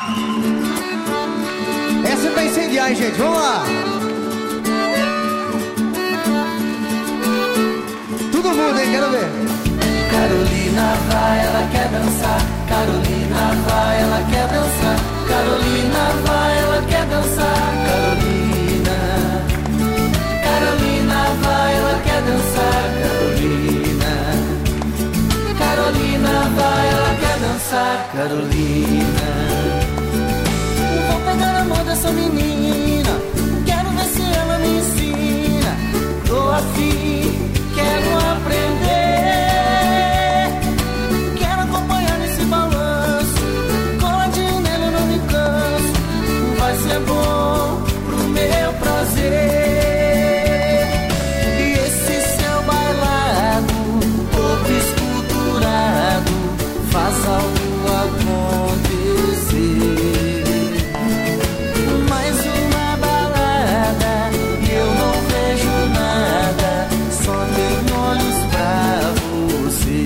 Essa é pra incendiar, hein, gente? Vamos lá. Todo mundo, hein? Quero ver. Carolina vai, ela quer dançar. Carolina vai, ela quer dançar. Carolina vai, ela quer dançar. Carolina. Carolina vai, ela quer dançar. Carolina. Carolina vai, ela quer dançar. Carolina. Vou pegar a mão dessa menina. Quero ver se ela me ensina. Tô afim, quero aprender. Quero acompanhar nesse balanço. Coladinho nele, eu não me canso. Vai ser bom pro meu prazer. E esse céu bailado, corpo esculturado, faz algo acontecer. Mais uma balada e eu não vejo nada, só tenho olhos pra você.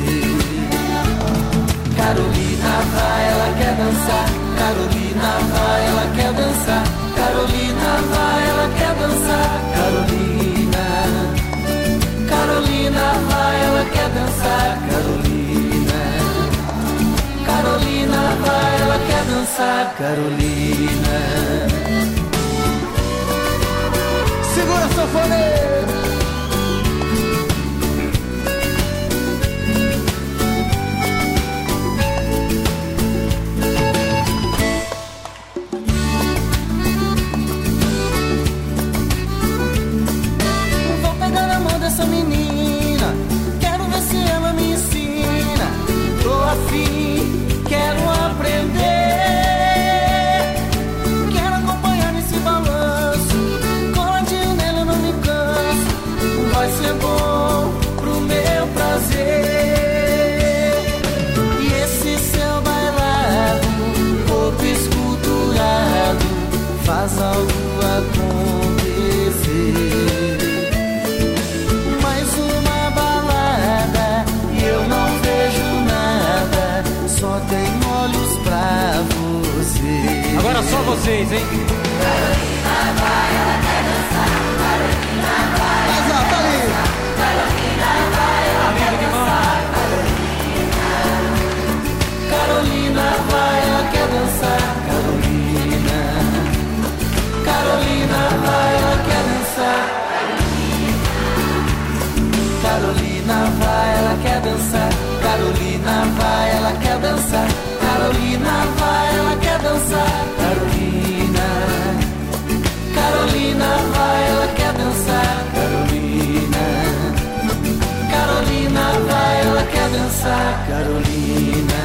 Carolina vai, ela quer dançar. Carolina vai, ela quer dançar. Carolina vai, ela quer dançar. Carolina. Carolina vai, ela quer dançar. Carolina. Carolina vai, ela quer dançar. Carolina. Segura, sanfoneiro. Vou pegar na mão dessa menina. Quero ver se ela me ensina. Tô afim, quero aprender. Quero acompanhar nesse balanço. Coladinho nele, eu não me canso. Vai ser bom pro meu prazer. E esse céu bailado, corpo esculturado, faz algo acontecer. Mais uma balada e eu não vejo nada, só tenho olhos pra você. Agora só vocês, hein? Carolina vai, ela quer dançar. Carolina vai, Mas ó, tá ali. Carolina vai, ela quer dançar. Carolina vai, ela quer dançar. Carolina. Carolina vai, ela quer dançar. Carolina vai, ela quer dançar. Carolina vai, ela quer dançar. Carolina vai, ela quer dançar. Carolina. Carolina vai, ela quer dançar. Carolina. Carolina vai, ela quer dançar. Carolina.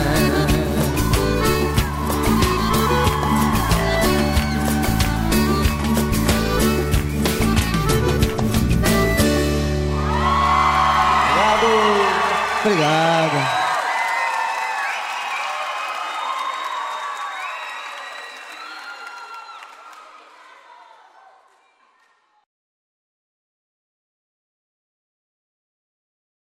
Obrigado.